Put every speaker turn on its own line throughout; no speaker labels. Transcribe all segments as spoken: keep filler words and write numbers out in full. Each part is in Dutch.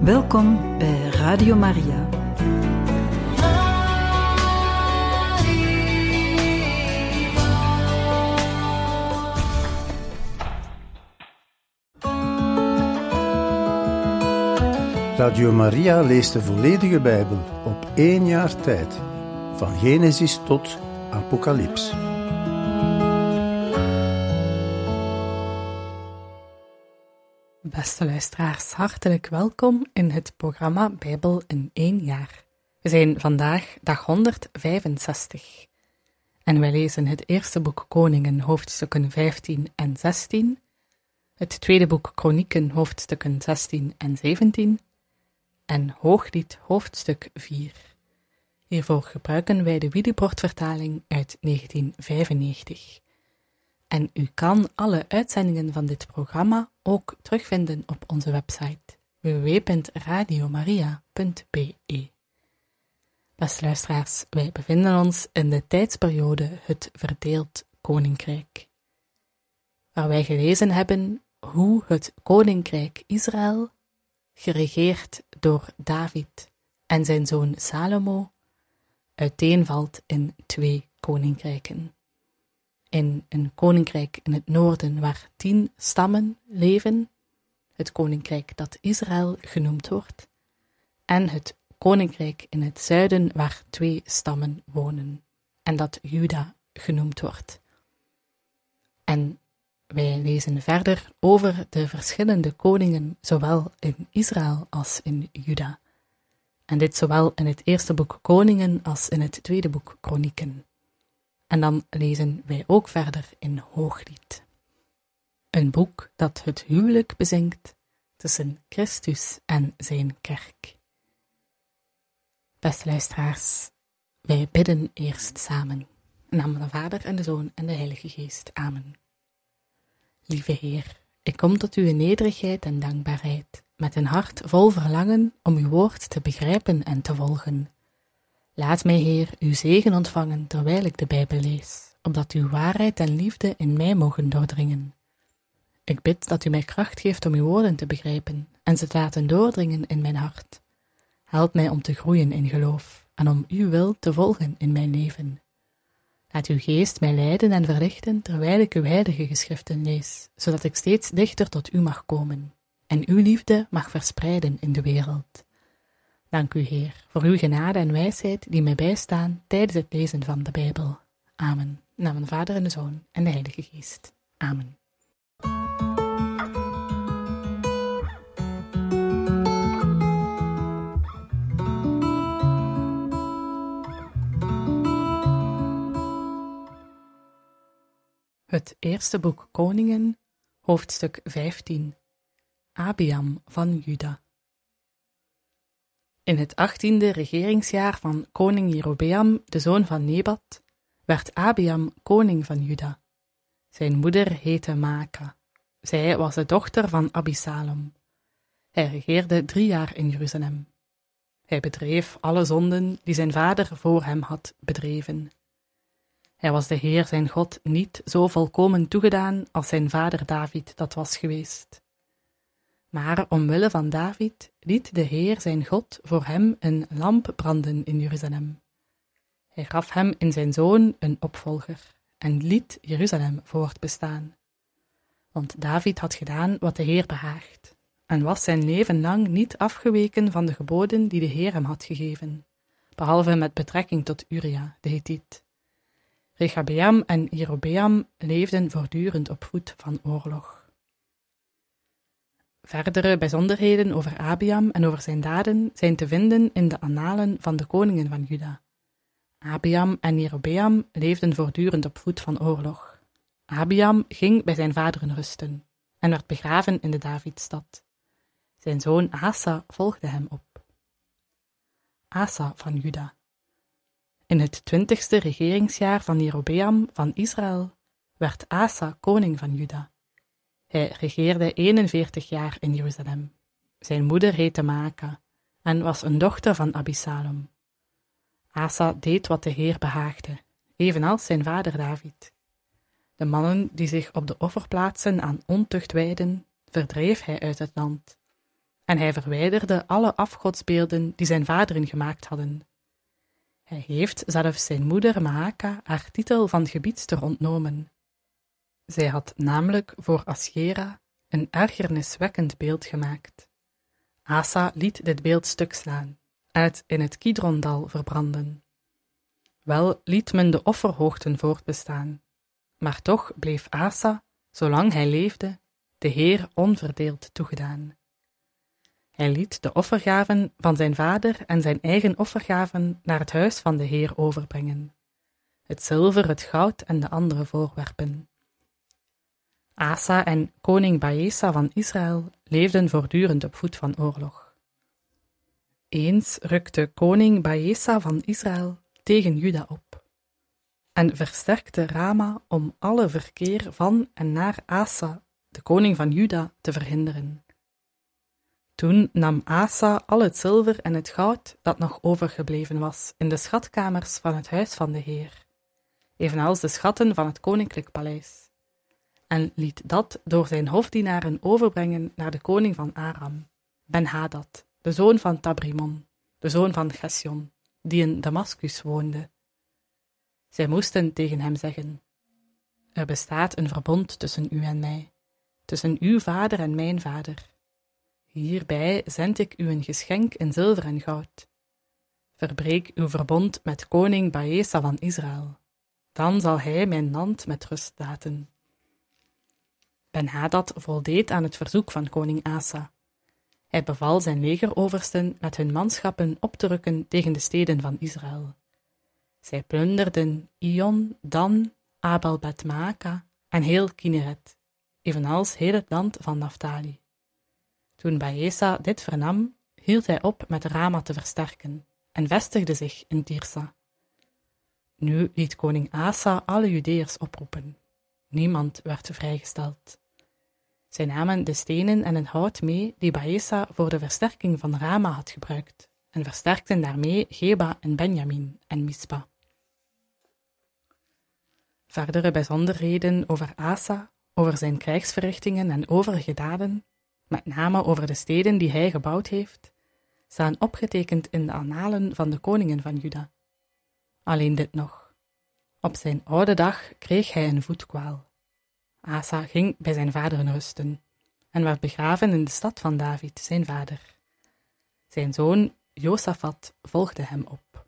Welkom bij Radio Maria.
Radio Maria leest de volledige Bijbel op één jaar tijd, van Genesis tot Apocalyps.
Beste luisteraars, hartelijk welkom in het programma Bijbel in één jaar. We zijn vandaag dag honderdvijfenzestig en wij lezen het eerste boek Koningen, hoofdstukken vijftien en zestien, het tweede boek Kronieken, hoofdstukken zestien en zeventien, en Hooglied, hoofdstuk vier. Hiervoor gebruiken wij de Willibrord-vertaling uit negentien vijfennegentig. En u kan alle uitzendingen van dit programma ook terugvinden op onze website w w w punt radio maria punt b e. Beste luisteraars, wij bevinden ons in de tijdsperiode het verdeeld koninkrijk, waar wij gelezen hebben hoe het koninkrijk Israël, geregeerd door David en zijn zoon Salomo, uiteenvalt in twee koninkrijken. In een koninkrijk in het noorden waar tien stammen leven, het koninkrijk dat Israël genoemd wordt, en het koninkrijk in het zuiden waar twee stammen wonen, en dat Juda genoemd wordt. En wij lezen verder over de verschillende koningen, zowel in Israël als in Juda. En dit zowel in het eerste boek Koningen als in het tweede boek Kronieken. En dan lezen wij ook verder in Hooglied. Een boek dat het huwelijk bezingt tussen Christus en zijn kerk. Beste luisteraars, wij bidden eerst samen. In naam van de Vader en de Zoon en de Heilige Geest. Amen. Lieve Heer, ik kom tot u in nederigheid en dankbaarheid, met een hart vol verlangen om uw woord te begrijpen en te volgen. Laat mij, Heer, uw zegen ontvangen terwijl ik de Bijbel lees, opdat uw waarheid en liefde in mij mogen doordringen. Ik bid dat u mij kracht geeft om uw woorden te begrijpen en ze te laten doordringen in mijn hart. Help mij om te groeien in geloof en om uw wil te volgen in mijn leven. Laat uw geest mij leiden en verlichten terwijl ik uw heilige geschriften lees, zodat ik steeds dichter tot u mag komen en uw liefde mag verspreiden in de wereld. Dank u, Heer, voor uw genade en wijsheid die mij bijstaan tijdens het lezen van de Bijbel. Amen. In naam van de Vader en de Zoon en de Heilige Geest. Amen. Het eerste boek Koningen, hoofdstuk vijftien. Abiam van Juda. In het achttiende regeringsjaar van koning Jerobeam, de zoon van Nebat, werd Abiam koning van Juda. Zijn moeder heette Maaka. Zij was de dochter van Abisalom. Hij regeerde drie jaar in Jeruzalem. Hij bedreef alle zonden die zijn vader voor hem had bedreven. Hij was de Heer zijn God niet zo volkomen toegedaan als zijn vader David dat was geweest. Maar omwille van David liet de Heer zijn God voor hem een lamp branden in Jeruzalem. Hij gaf hem in zijn zoon een opvolger en liet Jeruzalem voortbestaan. Want David had gedaan wat de Heer behaagt en was zijn leven lang niet afgeweken van de geboden die de Heer hem had gegeven, behalve met betrekking tot Uria, de Hethiet. Rechabeam en Jerobeam leefden voortdurend op voet van oorlog. Verdere bijzonderheden over Abiam en over zijn daden zijn te vinden in de annalen van de koningen van Juda. Abiam en Jerobeam leefden voortdurend op voet van oorlog. Abiam ging bij zijn vaderen rusten en werd begraven in de Davidstad. Zijn zoon Asa volgde hem op. Asa van Juda. In het twintigste regeringsjaar van Jerobeam van Israël werd Asa koning van Juda. Hij regeerde eenenveertig jaar in Jeruzalem. Zijn moeder heette Maaka en was een dochter van Abisalom. Asa deed wat de Heer behaagde, evenals zijn vader David. De mannen die zich op de offerplaatsen aan ontucht wijden, verdreef hij uit het land. en hij verwijderde alle afgodsbeelden die zijn vaderen gemaakt hadden. Hij heeft zelfs zijn moeder Maaka haar titel van gebiedster ontnomen. Zij had namelijk voor Asjera een ergerniswekkend beeld gemaakt. Asa liet dit beeld stuk slaan en het in het Kidrondal verbranden. Wel liet men de offerhoogten voortbestaan, maar toch bleef Asa, zolang hij leefde, de Heer onverdeeld toegedaan. Hij liet de offergaven van zijn vader en zijn eigen offergaven naar het huis van de Heer overbrengen, het zilver, het goud en de andere voorwerpen. Asa en koning Baesa van Israël leefden voortdurend op voet van oorlog. Eens rukte koning Baesa van Israël tegen Juda op en versterkte Rama om alle verkeer van en naar Asa, de koning van Juda, te verhinderen. Toen nam Asa al het zilver en het goud dat nog overgebleven was in de schatkamers van het huis van de Heer, evenals de schatten van het koninklijk paleis, en liet dat door zijn hofdienaren overbrengen naar de koning van Aram, Ben-Hadad, de zoon van Tabrimon, de zoon van Gesjon, die in Damaskus woonde. Zij moesten tegen hem zeggen: er bestaat een verbond tussen u en mij, tussen uw vader en mijn vader. Hierbij zend ik u een geschenk in zilver en goud. Verbreek uw verbond met koning Baesa van Israël. Dan zal hij mijn land met rust laten. Ben-Hadad voldeed aan het verzoek van koning Asa. Hij beval zijn legeroversten met hun manschappen op te rukken tegen de steden van Israël. Zij plunderden Ion, Dan, Abel-Bet-Maaka en heel Kineret, evenals heel het land van Naphtali. Toen Baesa dit vernam, hield hij op met Rama te versterken en vestigde zich in Tirsa. Nu liet koning Asa alle Judeërs oproepen. Niemand werd vrijgesteld. Zij namen de stenen en het hout mee die Baesa voor de versterking van Rama had gebruikt en versterkten daarmee Geba en Benjamin en Mispa. Verdere bijzonderheden over Asa, over zijn krijgsverrichtingen en overige daden, met name over de steden die hij gebouwd heeft, staan opgetekend in de annalen van de koningen van Juda. Alleen dit nog. Op zijn oude dag kreeg hij een voetkwaal. Asa ging bij zijn vaderen rusten en werd begraven in de stad van David, zijn vader. Zijn zoon Josafat volgde hem op.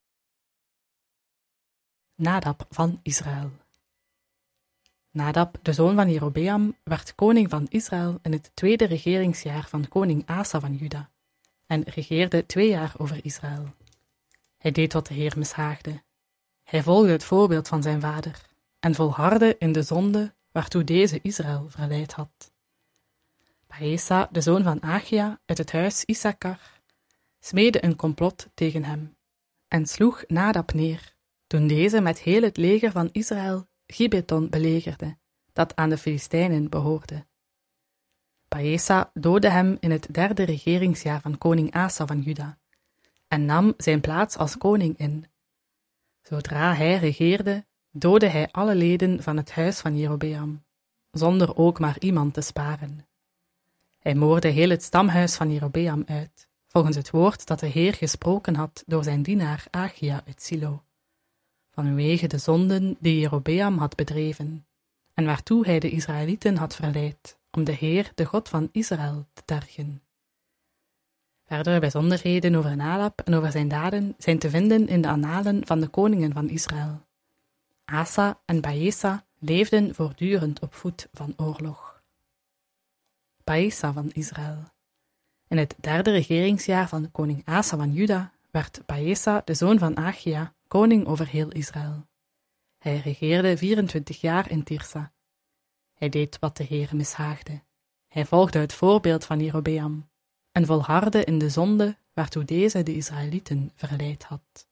Nadab van Israël. Nadab, de zoon van Jerobeam, werd koning van Israël in het tweede regeringsjaar van koning Asa van Juda en regeerde twee jaar over Israël. Hij deed wat de Heer mishaagde. Hij volgde het voorbeeld van zijn vader en volhardde in de zonde waartoe deze Israël verleid had. Baesa, de zoon van Achia uit het huis Issachar, smeedde een complot tegen hem en sloeg Nadab neer toen deze met heel het leger van Israël Gibeton belegerde, dat aan de Filistijnen behoorde. Baesa doodde hem in het derde regeringsjaar van koning Asa van Juda en nam zijn plaats als koning in. Zodra hij regeerde, doodde hij alle leden van het huis van Jerobeam, zonder ook maar iemand te sparen. Hij moordde heel het stamhuis van Jerobeam uit, volgens het woord dat de Heer gesproken had door zijn dienaar Achia uit Silo, vanwege de zonden die Jerobeam had bedreven, en waartoe hij de Israëlieten had verleid, om de Heer, de God van Israël, te tergen. Verdere bijzonderheden over Nadab en over zijn daden zijn te vinden in de annalen van de koningen van Israël. Asa en Baesa leefden voortdurend op voet van oorlog. Baesa van Israël. In het derde regeringsjaar van koning Asa van Juda werd Baesa, de zoon van Achia, koning over heel Israël. Hij regeerde vierentwintig jaar in Tirsa. Hij deed wat de Heer mishaagde. Hij volgde het voorbeeld van Jerobeam en volhardde in de zonde waartoe deze de Israëlieten verleid had.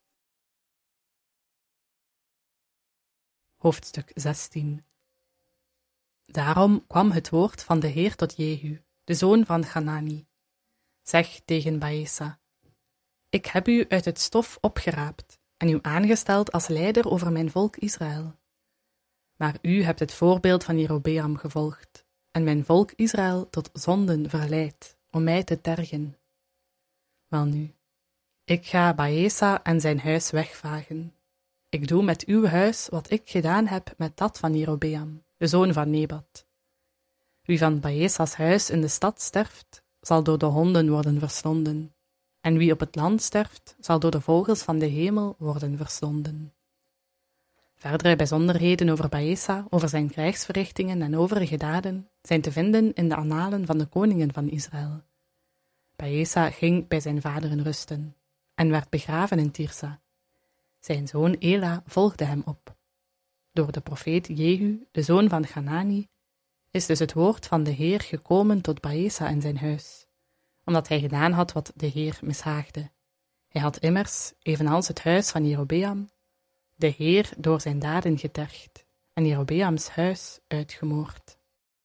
Hoofdstuk zestien. Daarom kwam het woord van de Heer tot Jehu, de zoon van Hanani. Zeg tegen Baesa: Ik heb u uit het stof opgeraapt en u aangesteld als leider over mijn volk Israël. Maar u hebt het voorbeeld van Jerobeam gevolgd en mijn volk Israël tot zonden verleid, om mij te tergen. Welnu, ik ga Baesa en zijn huis wegvagen. Ik doe met uw huis wat ik gedaan heb met dat van Jerobeam, de zoon van Nebat. Wie van Baesa's huis in de stad sterft, zal door de honden worden verslonden, en wie op het land sterft, zal door de vogels van de hemel worden verslonden. Verdere bijzonderheden over Baesa, over zijn krijgsverrichtingen en overige daden, zijn te vinden in de annalen van de koningen van Israël. Baesa ging bij zijn vaderen rusten, en werd begraven in Tirsa. Zijn zoon Ela volgde hem op. Door de profeet Jehu, de zoon van Hanani, is dus het woord van de Heer gekomen tot Baesa en zijn huis, omdat hij gedaan had wat de Heer mishaagde. Hij had immers, evenals het huis van Jerobeam, de Heer door zijn daden getergd en Jerobeams huis uitgemoord.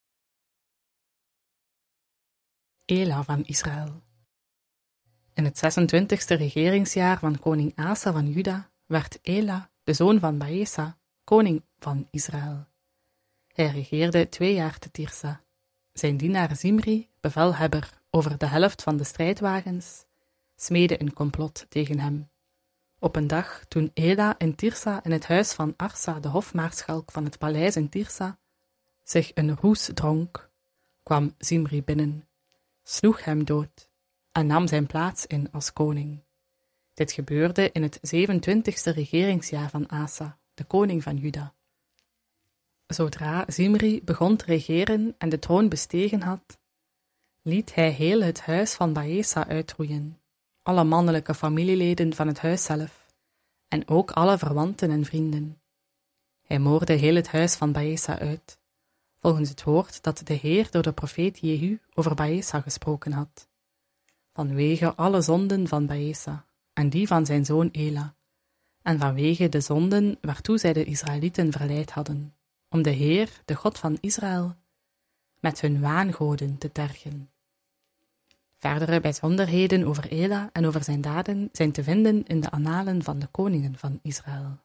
Ela van Israël. In het zesentwintigste regeringsjaar van koning Asa van Juda werd Ela, de zoon van Baesa, koning van Israël. Hij regeerde twee jaar te Tirsa. Zijn dienaar Zimri, bevelhebber over de helft van de strijdwagens, smeedde een complot tegen hem. Op een dag, toen Ela in Tirsa in het huis van Arsa, de hofmaarschalk van het paleis in Tirsa, zich een roes dronk, kwam Zimri binnen, sloeg hem dood en nam zijn plaats in als koning. Dit gebeurde in het zevenentwintigste regeringsjaar van Asa, de koning van Juda. Zodra Zimri begon te regeren en de troon bestegen had, liet hij heel het huis van Baesa uitroeien, alle mannelijke familieleden van het huis zelf, en ook alle verwanten en vrienden. Hij moordde heel het huis van Baesa uit, volgens het woord dat de Heer door de profeet Jehu over Baesa gesproken had, vanwege alle zonden van Baesa en die van zijn zoon Ela, en vanwege de zonden waartoe zij de Israëlieten verleid hadden, om de Heer, de God van Israël, met hun waangoden te tergen. Verdere bijzonderheden over Ela en over zijn daden zijn te vinden in de annalen van de koningen van Israël.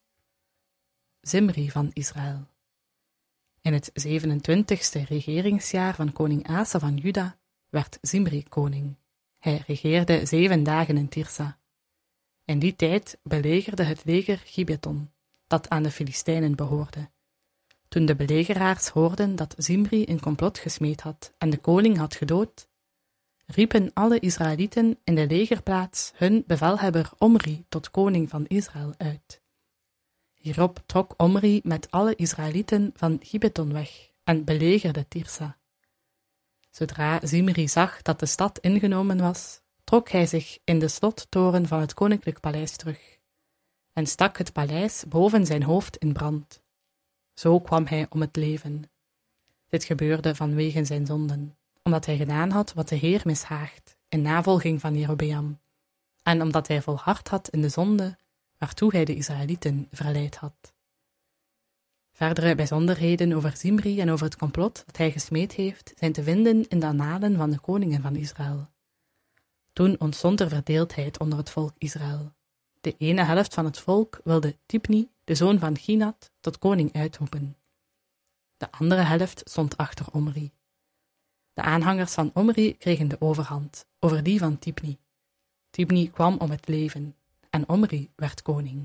Zimri van Israël. In het zevenentwintigste regeringsjaar van koning Asa van Juda werd Zimri koning. Hij regeerde zeven dagen in Tirsa. In die tijd belegerde het leger Gibeton, dat aan de Filistijnen behoorde. Toen de belegeraars hoorden dat Zimri een complot gesmeed had en de koning had gedood, riepen alle Israëlieten in de legerplaats hun bevelhebber Omri tot koning van Israël uit. Hierop trok Omri met alle Israëlieten van Gibeton weg en belegerde Tirsa. Zodra Zimri zag dat de stad ingenomen was, trok hij zich in de slottoren van het koninklijk paleis terug en stak het paleis boven zijn hoofd in brand. Zo kwam hij om het leven. Dit gebeurde vanwege zijn zonden, omdat hij gedaan had wat de Heer mishaagt, in navolging van Jerobeam, en omdat hij volhard had in de zonde waartoe hij de Israëlieten verleid had. Verdere bijzonderheden over Zimri en over het complot dat hij gesmeed heeft, zijn te vinden in de annalen van de koningen van Israël. Toen ontstond er verdeeldheid onder het volk Israël. De ene helft van het volk wilde Tibni, de zoon van Ginat, tot koning uitroepen. De andere helft stond achter Omri. De aanhangers van Omri kregen de overhand over die van Tibni. Tibni kwam om het leven en Omri werd koning.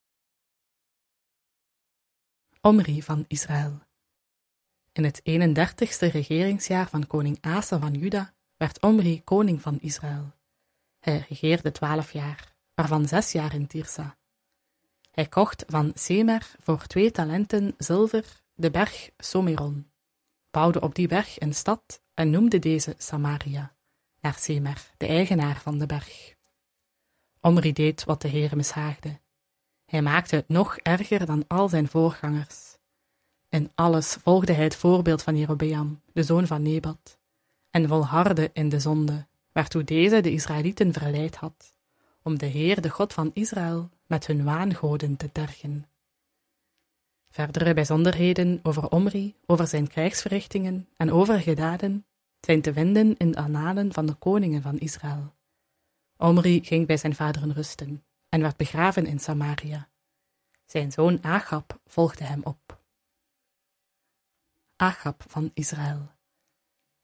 Omri van Israël. In het eenendertigste regeringsjaar van koning Asa van Juda werd Omri koning van Israël. Hij regeerde twaalf jaar, waarvan zes jaar in Tirsa. Hij kocht van Semer voor twee talenten zilver de berg Someron, bouwde op die berg een stad en noemde deze Samaria, naar Semer, de eigenaar van de berg. Omri deed wat de Heer mishaagde. Hij maakte het nog erger dan al zijn voorgangers. In alles volgde hij het voorbeeld van Jerobeam, de zoon van Nebat, en volhardde in de zonde, waartoe deze de Israëlieten verleid had, om de Heer, de God van Israël, met hun waangoden te tergen. Verdere bijzonderheden over Omri, over zijn krijgsverrichtingen en overige daden zijn te vinden in de annalen van de koningen van Israël. Omri ging bij zijn vaderen rusten en werd begraven in Samaria. Zijn zoon Agab volgde hem op. Agab van Israël.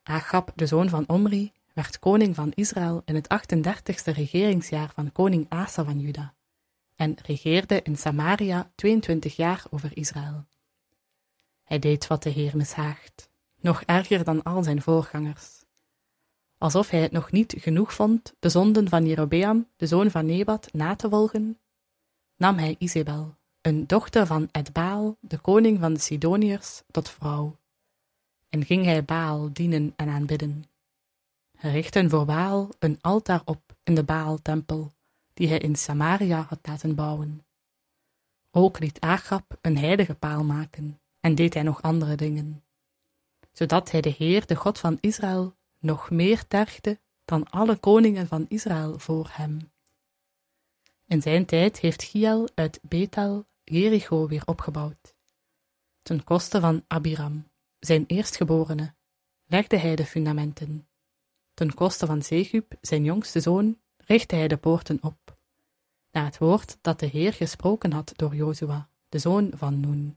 Achab, de zoon van Omri, werd koning van Israël in het achtendertigste regeringsjaar van koning Asa van Juda en regeerde in Samaria tweeëntwintig jaar over Israël. Hij deed wat de Heer mishaagt, nog erger dan al zijn voorgangers. Alsof hij het nog niet genoeg vond de zonden van Jerobeam, de zoon van Nebat, na te volgen, nam hij Izebel, een dochter van Edbaal, de koning van de Sidoniërs, tot vrouw, en ging hij Baal dienen en aanbidden. Hij richtte voor Baal een altaar op in de Baal-tempel, die hij in Samaria had laten bouwen. Ook liet Achab een heilige paal maken, en deed hij nog andere dingen, zodat hij de Heer, de God van Israël, nog meer tergde dan alle koningen van Israël voor hem. In zijn tijd heeft Giel uit Bethel Jericho weer opgebouwd. Ten koste van Abiram, zijn eerstgeborene, legde hij de fundamenten. Ten koste van Zegub, zijn jongste zoon, richtte hij de poorten op, naar het woord dat de Heer gesproken had door Jozua, de zoon van Nun.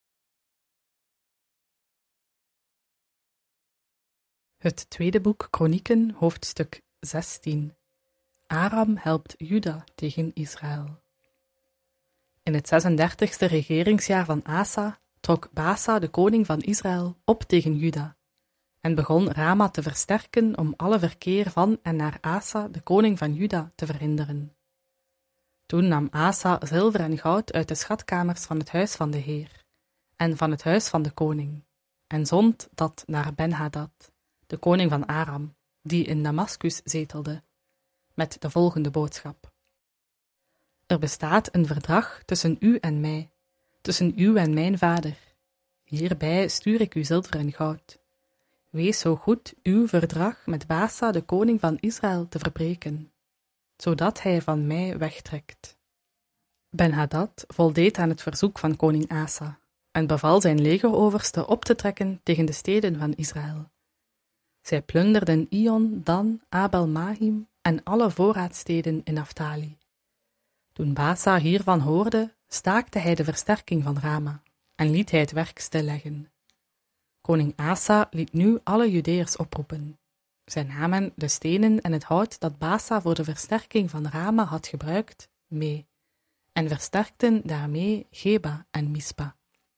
Het tweede boek Kronieken, hoofdstuk zestien. Aram helpt Juda tegen Israël. In het zesendertigste regeringsjaar van Asa trok Baasa, de koning van Israël, op tegen Juda en begon Rama te versterken om alle verkeer van en naar Asa, de koning van Juda, te verhinderen. Toen nam Asa zilver en goud uit de schatkamers van het huis van de Heer en van het huis van de koning en zond dat naar Ben-Hadad, de koning van Aram, die in Damaskus zetelde, met de volgende boodschap. Er bestaat een verdrag tussen u en mij, tussen u en mijn vader. Hierbij stuur ik u zilver en goud. Wees zo goed uw verdrag met Baasa, de koning van Israël, te verbreken, zodat hij van mij wegtrekt. Ben-Hadad voldeed aan het verzoek van koning Asa en beval zijn legeroverste op te trekken tegen de steden van Israël. Zij plunderden Ion, Dan, Abel-Mahim en alle voorraadsteden in Naphtali. Toen Baasa hiervan hoorde, staakte hij de versterking van Rama en liet hij het werk stilleggen. Koning Asa liet nu alle Judeërs oproepen. Zij namen de stenen en het hout dat Baasa voor de versterking van Rama had gebruikt mee en versterkten daarmee Geba en Mispa.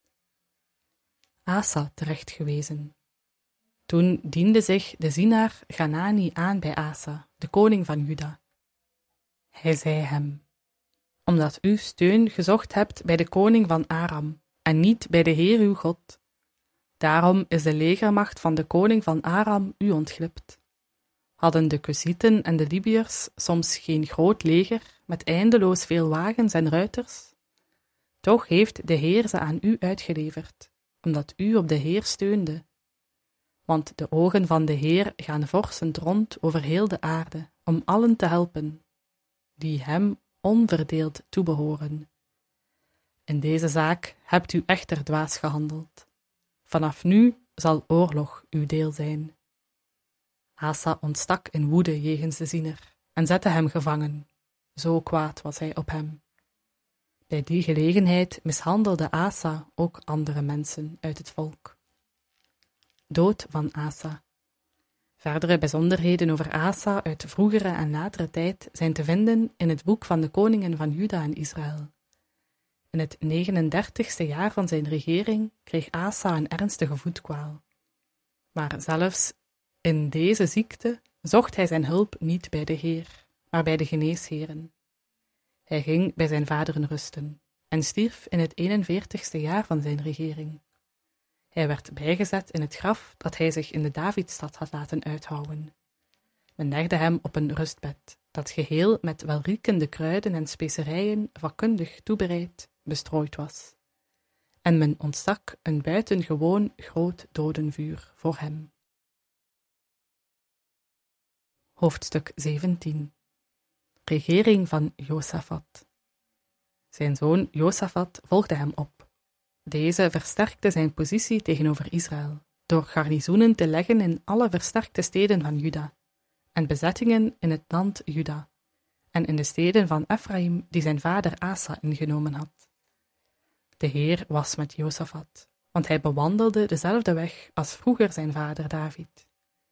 Asa terechtgewezen. Toen diende zich de zienaar Ganani aan bij Asa, de koning van Juda. Hij zei hem: omdat u steun gezocht hebt bij de koning van Aram en niet bij de Heer uw God, daarom is de legermacht van de koning van Aram u ontglipt. Hadden de Kusieten en de Libiërs soms geen groot leger met eindeloos veel wagens en ruiters? Toch heeft de Heer ze aan u uitgeleverd, omdat u op de Heer steunde. Want de ogen van de Heer gaan vorsend rond over heel de aarde, om allen te helpen, die hem onverdeeld toebehoren. In deze zaak hebt u echter dwaas gehandeld. Vanaf nu zal oorlog uw deel zijn. Asa ontstak in woede jegens de ziener en zette hem gevangen. Zo kwaad was hij op hem. Bij die gelegenheid mishandelde Asa ook andere mensen uit het volk. Dood van Asa. Verdere bijzonderheden over Asa uit vroegere en latere tijd zijn te vinden in het boek van de koningen van Juda en Israël. In het negenendertigste jaar van zijn regering kreeg Asa een ernstige voetkwaal. Maar zelfs in deze ziekte zocht hij zijn hulp niet bij de Heer, maar bij de geneesheren. Hij ging bij zijn vaderen rusten en stierf in het eenenveertigste jaar van zijn regering. Hij werd bijgezet in het graf dat hij zich in de Davidstad had laten uithouwen. Men legde hem op een rustbed, dat geheel met welriekende kruiden en specerijen vakkundig toebereid bestrooid was. En men ontstak een buitengewoon groot dodenvuur voor hem. Hoofdstuk zeventien. Regering van Josafat. Zijn zoon Josafat volgde hem op. Deze versterkte zijn positie tegenover Israël, door garnizoenen te leggen in alle versterkte steden van Juda, en bezettingen in het land Juda, en in de steden van Ephraim die zijn vader Asa ingenomen had. De Heer was met Josafat, want hij bewandelde dezelfde weg als vroeger zijn vader David.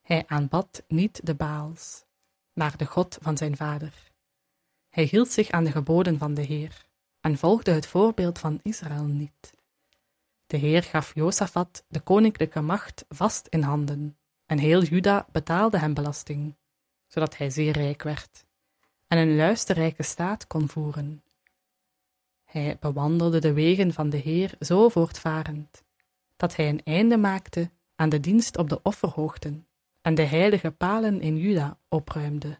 Hij aanbad niet de Baals, maar de God van zijn vader. Hij hield zich aan de geboden van de Heer en volgde het voorbeeld van Israël niet. De Heer gaf Josafat de koninklijke macht vast in handen, en heel Juda betaalde hem belasting, zodat hij zeer rijk werd en een luisterrijke staat kon voeren. Hij bewandelde de wegen van de Heer zo voortvarend, dat hij een einde maakte aan de dienst op de offerhoogten en de heilige palen in Juda opruimde.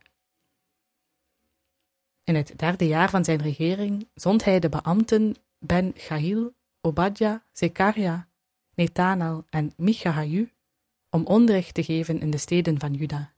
In het derde jaar van zijn regering zond hij de beambten Ben-Chahil, Obadja, Zekaria, Netanel en Michahaju om onderricht te geven in de steden van Juda.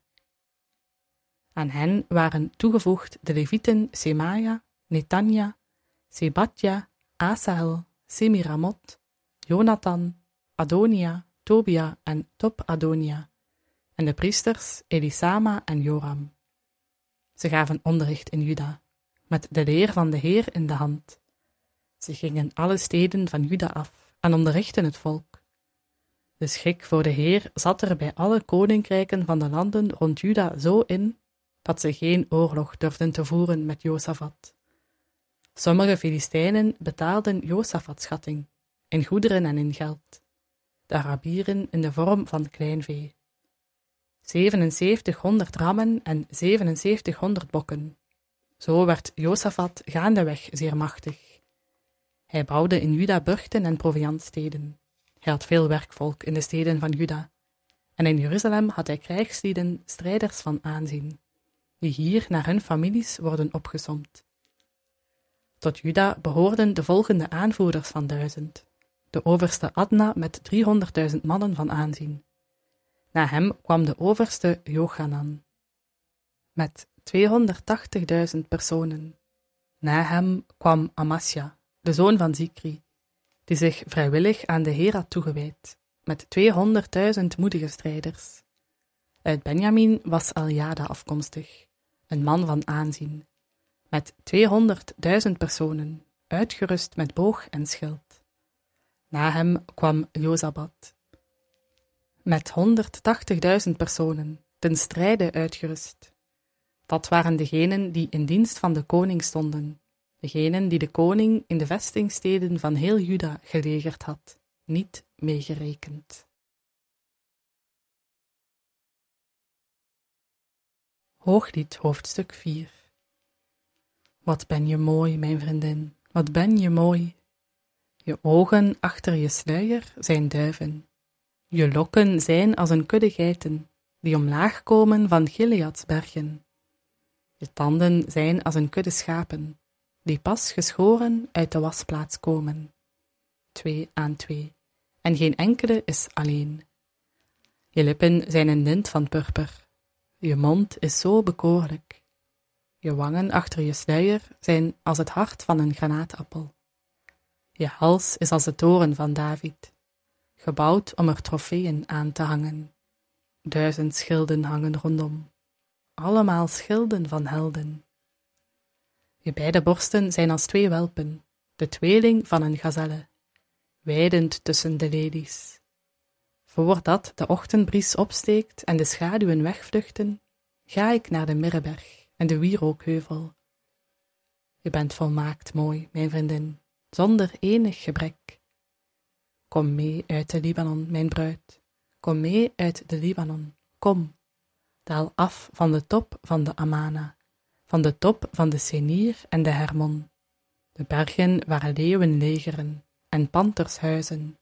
Aan hen waren toegevoegd de Levieten Semaja, Netanja, Sebadja, Asahel, Semiramot, Jonathan, Adonia, Tobia en Top-Adonia, en de priesters Elisama en Joram. Ze gaven onderricht in Juda, met de leer van de Heer in de hand. Ze gingen alle steden van Juda af en onderrichtten het volk. De schrik voor de Heer zat er bij alle koninkrijken van de landen rond Juda zo in, dat ze geen oorlog durfden te voeren met Josafat. Sommige Filistijnen betaalden Josafats schatting, in goederen en in geld, de Arabieren in de vorm van kleinvee. zevenenzeventighonderd rammen en zevenenzeventighonderd bokken. Zo werd Josafat gaandeweg zeer machtig. Hij bouwde in Juda burchten en proviantsteden. Hij had veel werkvolk in de steden van Juda. En in Jeruzalem had hij krijgslieden, strijders van aanzien, die hier naar hun families worden opgesomd. Tot Juda behoorden de volgende aanvoerders van duizend. De overste Adna met driehonderdduizend mannen van aanzien. Na hem kwam de overste Jochanan met tweehonderdtachtigduizend personen. Na hem kwam Amasja, de zoon van Zikri, die zich vrijwillig aan de Heer had toegewijd, met tweehonderdduizend moedige strijders. Uit Benjamin was Eljada afkomstig, een man van aanzien, met tweehonderdduizend personen, uitgerust met boog en schild. Na hem kwam Jozabad, met honderdtachtigduizend personen, ten strijde uitgerust. Dat waren degenen die in dienst van de koning stonden, degenen die de koning in de vestingsteden van heel Juda gelegerd had, niet meegerekend. Hooglied, hoofdstuk vier. Wat ben je mooi, mijn vriendin, wat ben je mooi. Je ogen achter je sluier zijn duiven. Je lokken zijn als een kudde geiten, die omlaag komen van Gileads bergen. Je tanden zijn als een kudde schapen, die pas geschoren uit de wasplaats komen. Twee aan twee, en geen enkele is alleen. Je lippen zijn een lint van purper. Je mond is zo bekoorlijk. Je wangen achter je sluier zijn als het hart van een granaatappel. Je hals is als de toren van David, gebouwd om er trofeeën aan te hangen. Duizend schilden hangen rondom, allemaal schilden van helden. Je beide borsten zijn als twee welpen, de tweeling van een gazelle, weidend tussen de lelies. Voordat de ochtendbries opsteekt en de schaduwen wegvluchten, ga ik naar de Mirreberg en de wierookheuvel. Je bent volmaakt mooi, mijn vriendin, zonder enig gebrek. Kom mee uit de Libanon, mijn bruid, kom mee uit de Libanon, kom. Daal af van de top van de Amana, van de top van de Senir en de Hermon, de bergen waar leeuwen legeren en panters huizen.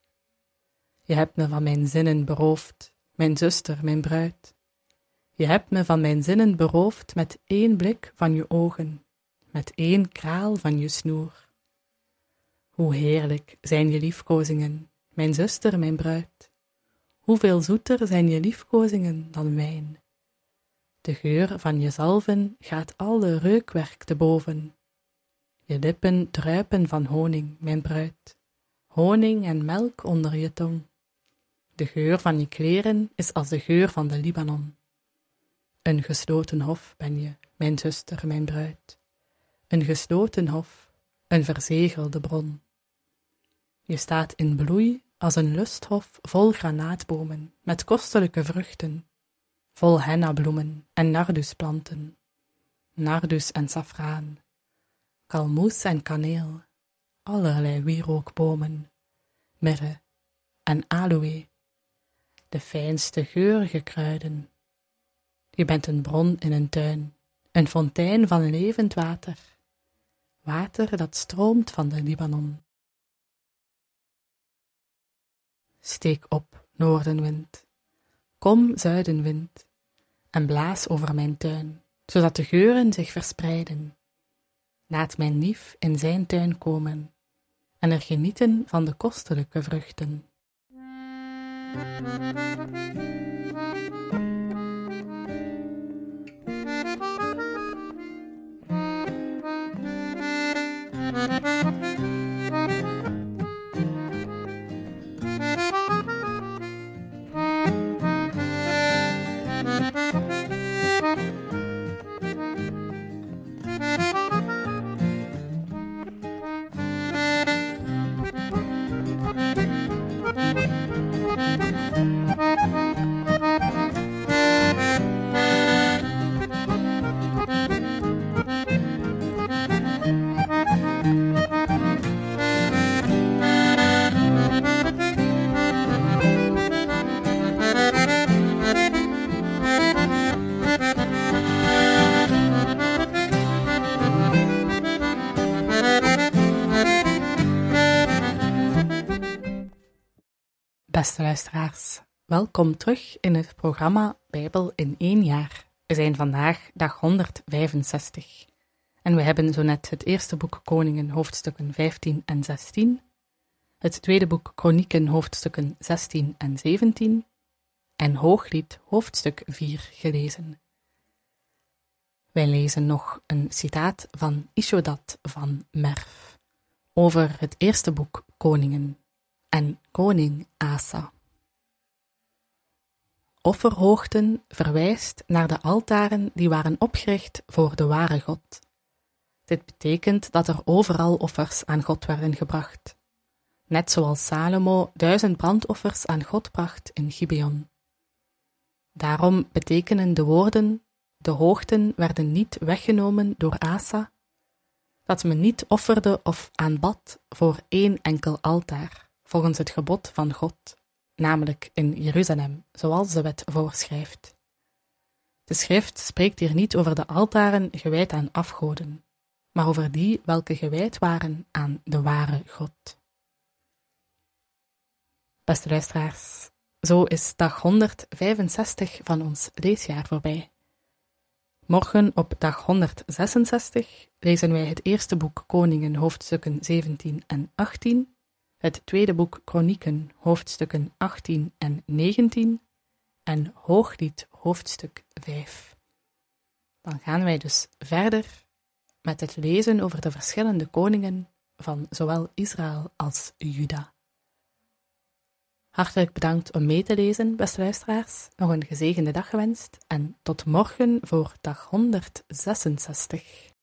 Je hebt me van mijn zinnen beroofd, mijn zuster, mijn bruid. Je hebt me van mijn zinnen beroofd met één blik van je ogen, met één kraal van je snoer. Hoe heerlijk zijn je liefkozingen, mijn zuster, mijn bruid. Hoeveel zoeter zijn je liefkozingen dan wijn. De geur van je zalven gaat al de reukwerk te boven. Je lippen druipen van honing, mijn bruid, honing en melk onder je tong. De geur van je kleren is als de geur van de Libanon. Een gesloten hof ben je, mijn zuster, mijn bruid. Een gesloten hof, een verzegelde bron. Je staat in bloei als een lusthof vol granaatbomen met kostelijke vruchten, vol hennabloemen en nardusplanten, nardus en safraan, kalmoes en kaneel, allerlei wierookbomen, mirre en aloe, de fijnste geurige kruiden. Je bent een bron in een tuin, een fontein van levend water, water dat stroomt van de Libanon. Steek op, noordenwind, kom, zuidenwind, en blaas over mijn tuin, zodat de geuren zich verspreiden. Laat mijn lief in zijn tuin komen en er genieten van de kostelijke vruchten. Beste luisteraars, welkom terug in het programma Bijbel in één jaar. We zijn vandaag dag honderdvijfenzestig en we hebben zo net het eerste boek Koningen hoofdstukken vijftien en zestien, het tweede boek Kronieken hoofdstukken zestien en zeventien en Hooglied hoofdstuk vier gelezen. Wij lezen nog een citaat van Ishodat van Merv over het eerste boek Koningen en koning Asa. Offerhoogten verwijst naar de altaren die waren opgericht voor de ware God. Dit betekent dat er overal offers aan God werden gebracht, net zoals Salomo duizend brandoffers aan God bracht in Gibeon. Daarom betekenen de woorden: de hoogten werden niet weggenomen door Asa, dat men niet offerde of aanbad voor één enkel altaar, volgens het gebod van God, namelijk in Jeruzalem, zoals de wet voorschrijft. De schrift spreekt hier niet over de altaren gewijd aan afgoden, maar over die welke gewijd waren aan de ware God. Beste luisteraars, zo is dag honderdvijfenzestig van ons leesjaar voorbij. Morgen op dag honderdzesenzestig lezen wij het eerste boek Koningen hoofdstukken zeventien en achttien, het tweede boek Kronieken, hoofdstukken achttien en negentien, en Hooglied, hoofdstuk vijf. Dan gaan wij dus verder met het lezen over de verschillende koningen van zowel Israël als Juda. Hartelijk bedankt om mee te lezen, beste luisteraars. Nog een gezegende dag gewenst en tot morgen voor dag honderdzesenzestig.